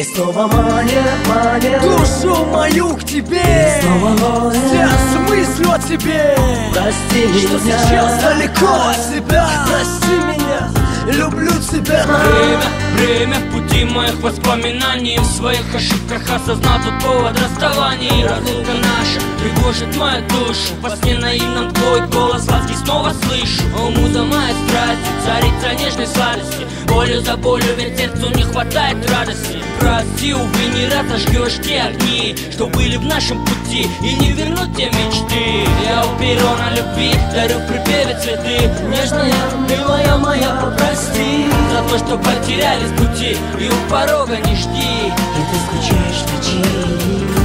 И снова манит душу мою к тебе. Снова ловит Сейчас мыслю о тебе. Прости меня, что сейчас далеко от тебя. Прости меня, люблю тебя. Время в пути моих воспоминаний. В своих ошибках осознал тот повод расставаний. Разлука наша тревожит мою душу. Во сне наивном твой голос ласки снова слышу. Муза моя страсть, царица нежной сладости. Болью за болью, ведь сердцу не хватает радости. Прости, увы, не разожгешь те огни, что были в нашем пути, и не вернуть те мечты. Я у перрона любви дарю в припеве цветы. Нежная, милая моя, прости за то, что потерялись пути, и у порога не жди. и ты скучаешь в ночи.